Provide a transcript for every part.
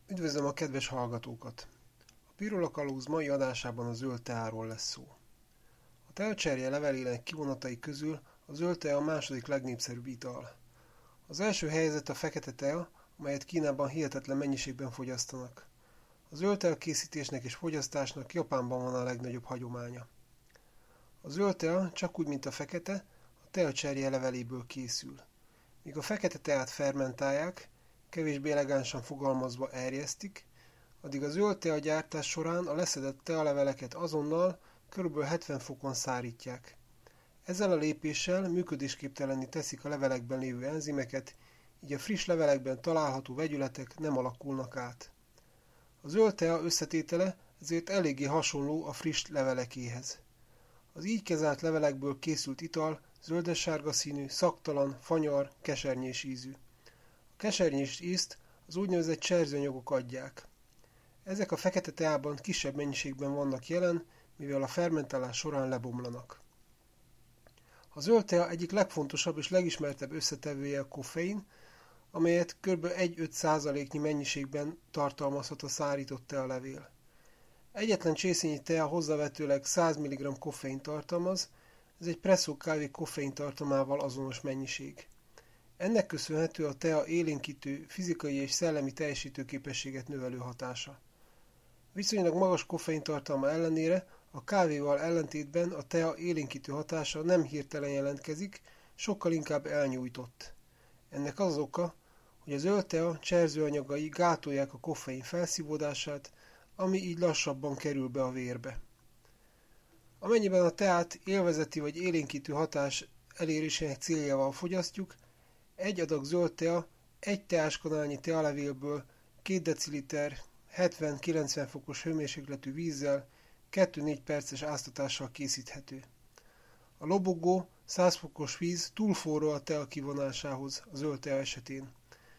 Üdvözlöm a kedves hallgatókat! A Pirula Kalauz mai adásában a zöld teáról lesz szó. A teacserje levelének kivonatai közül a zöld tea a második legnépszerűbb ital. Az első helyezett a fekete tea, amelyet Kínában hihetetlen mennyiségben fogyasztanak. A zöld tea készítésnek és fogyasztásnak Japánban van a legnagyobb hagyománya. A zöld tea, csak úgy, mint a fekete, a teacserje leveléből készül. Míg a fekete teát fermentálják, kevésbé elegánsan fogalmazva erjesztik, addig a zöld tea gyártás során a leszedett tealeveleket azonnal kb. 70 fokon szárítják. Ezzel a lépéssel működésképtelenné teszik a levelekben lévő enzimeket, így a friss levelekben található vegyületek nem alakulnak át. A zöld tea összetétele ezért eléggé hasonló a friss levelekéhez. Az így kezelt levelekből készült ital zöldes-sárga színű, szagtalan, fanyar, kesernyés ízű. A kesernyés ízt az úgynevezett cserzőanyagok adják. Ezek a fekete teában kisebb mennyiségben vannak jelen, mivel a fermentálás során lebomlanak. A zöld tea egyik legfontosabb és legismertebb összetevője a koffein, amelyet kb. 1-5%-nyi mennyiségben tartalmazhat a szárított tealevél. Egyetlen csészényi tea hozzávetőleg 100 mg koffein tartalmaz, ez egy presszó kávé koffein tartalmával azonos mennyiség. Ennek köszönhető a tea élénkítő, fizikai és szellemi teljesítőképességet növelő hatása. Viszonylag magas koffein tartalma ellenére a kávéval ellentétben a tea élénkítő hatása nem hirtelen jelentkezik, sokkal inkább elnyújtott. Ennek az oka, hogy a zöld tea cserzőanyagai gátolják a koffein felszívódását, ami így lassabban kerül be a vérbe. Amennyiben a teát élvezeti vagy élénkítő hatás elérésének céljával fogyasztjuk, egy adag zöld tea 1 teáskanálnyi tealevélből 2 deciliter 70-90 fokos hőmérsékletű vízzel 2-4 perces áztatással készíthető. A lobogó 100 fokos víz túl forró a tea kivonásához a zöld tea esetén.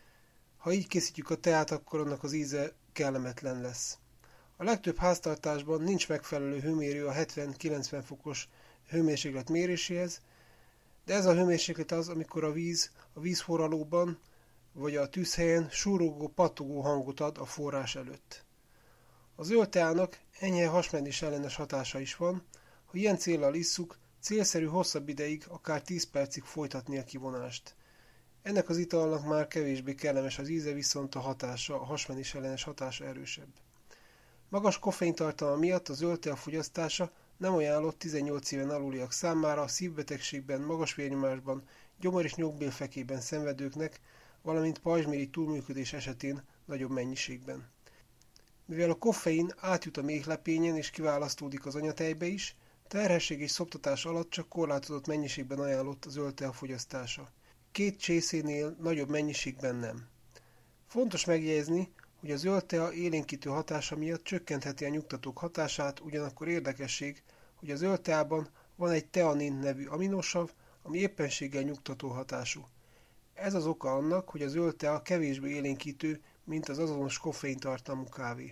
Ha így készítjük a teát, akkor annak az íze kellemetlen lesz. A legtöbb háztartásban nincs megfelelő hőmérő a 70-90 fokos hőmérséklet méréséhez, de ez a hőmérséklet az, amikor a vízforralóban vagy a tűzhelyen súrogó, pattogó hangot ad a forrás előtt. A zöld teának enyhe hasmenés ellenes hatása is van, ha ilyen céllal isszuk, célszerű hosszabb ideig, akár 10 percig folytatni a kivonást. Ennek az italnak már kevésbé kellemes az íze, viszont a hasmenés ellenes hatása erősebb. Magas koffeintartalma miatt a zöld tea fogyasztása nem ajánlott 18 éven aluliak számára, szívbetegségben, magas vérnyomásban, gyomor- és nyókbélfekében szenvedőknek, valamint pajzsmirigy túlműködés esetén nagyobb mennyiségben. Mivel a koffein átjut a méhlepényen és kiválasztódik az anyatejbe is, terhesség és szoptatás alatt csak korlátozott mennyiségben ajánlott a zöld tea fogyasztása. 2 csészénél nagyobb mennyiségben nem. Fontos megjegyezni, hogy a zöld tea élénkítő hatása miatt csökkentheti a nyugtatók hatását, ugyanakkor érdekesség, hogy a zöld teában van egy teanin nevű aminosav, ami éppenséggel nyugtató hatású. Ez az oka annak, hogy a zöld tea kevésbé élénkítő, mint az azonos koffeintartalmú kávé.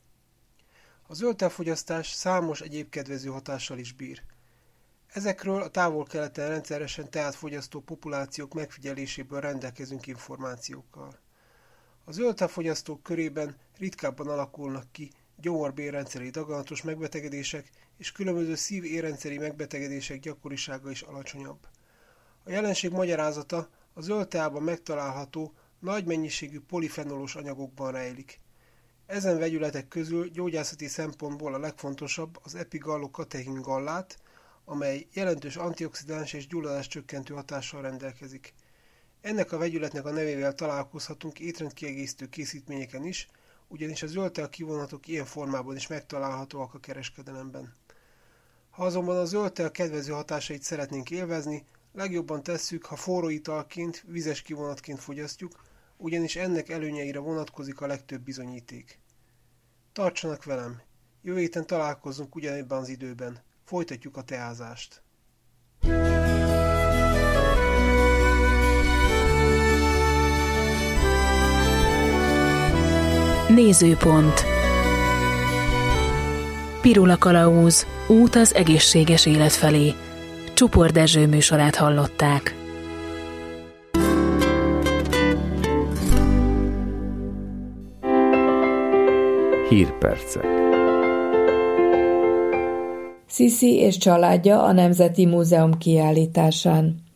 A zöld tea fogyasztás számos egyéb kedvező hatással is bír. Ezekről a távol-keleten rendszeresen teát fogyasztó populációk megfigyeléséből rendelkezünk információkkal. A zöld tea fogyasztók körében ritkábban alakulnak ki gyomor-bélrendszeri daganatos megbetegedések és különböző szív-érrendszeri megbetegedések gyakorisága is alacsonyabb. A jelenség magyarázata a zöld teában megtalálható nagy mennyiségű polifenolos anyagokban rejlik. Ezen vegyületek közül gyógyászati szempontból a legfontosabb az epigallokatechin gallát, amely jelentős antioxidáns és gyulladáscsökkentő hatással rendelkezik. Ennek a vegyületnek a nevével találkozhatunk étrendkiegészítő készítményeken is, ugyanis a zöld tea kivonatok ilyen formában is megtalálhatóak a kereskedelemben. Ha azonban a zöld tea kedvező hatásait szeretnénk élvezni, legjobban tesszük, ha forró italként, vizes kivonatként fogyasztjuk, ugyanis ennek előnyeire vonatkozik a legtöbb bizonyíték. Tartsanak velem! Jövő héten találkozzunk ugyanebben az időben. Folytatjuk a teázást! Nézőpont. Pirula Kalauz. Út az egészséges élet felé. Csupor Dezső műsorát hallották. Hírpercek. Sisi és családja a Nemzeti Múzeum kiállításán.